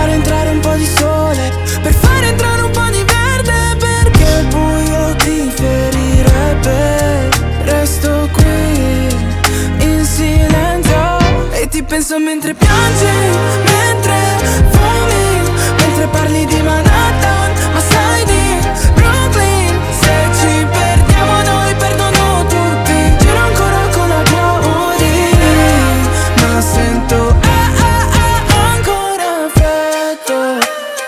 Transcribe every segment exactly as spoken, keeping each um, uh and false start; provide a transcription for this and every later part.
fare entrare un po' di sole, per fare entrare un po' di verde, perché il buio ti ferirebbe. Resto qui in silenzio e ti penso mentre piangi, mentre fumi, mentre parli di Manhattan, ma sai di Brooklyn. Se ci perdiamo noi perdono tutti, giro ancora con la Audi, ma sento ah ah ah ancora freddo.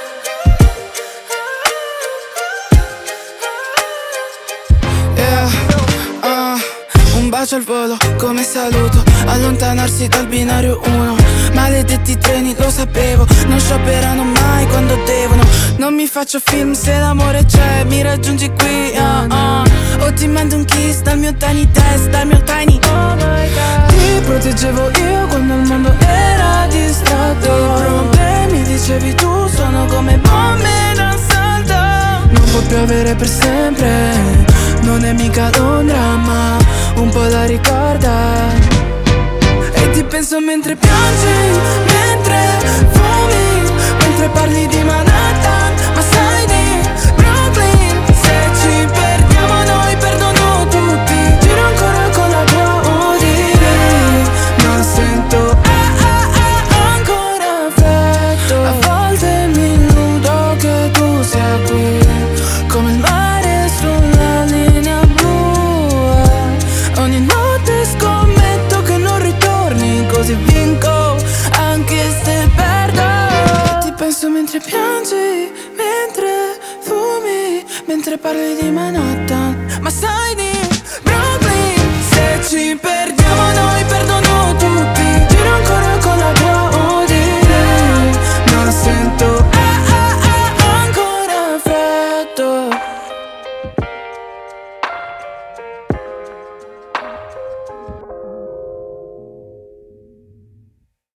Yeah, uh, un bacio al volo come saluto, allontanarsi dal binario uno. Maledetti treni, lo sapevo, non sciopperano mai quando devono. Non mi faccio film se l'amore c'è, mi raggiungi qui, uh, uh. O ti mando un kiss dal mio tiny test, dal mio tiny oh my god. Ti proteggevo io quando il mondo era distratto. I problemi dicevi tu sono come bombe d'assalto. Non può piovere per sempre, non è mica Londra ma un po' la ricorda. E ti penso mentre piangi, mentre fumi, mentre parli di Manhattan, ma sai di Brooklyn. Se ci perdiamo noi perdono tutti, giro ancora con la Audi, ma sento ah ah ah ancora freddo. A volte mi illudo che tu sia qui, come il mare sulla linea blu. Ogni notte scommetto che non ritorni, così vinco anche se perdo. Ti penso mentre piangi, mentre fumi, mentre parli di Manhattan,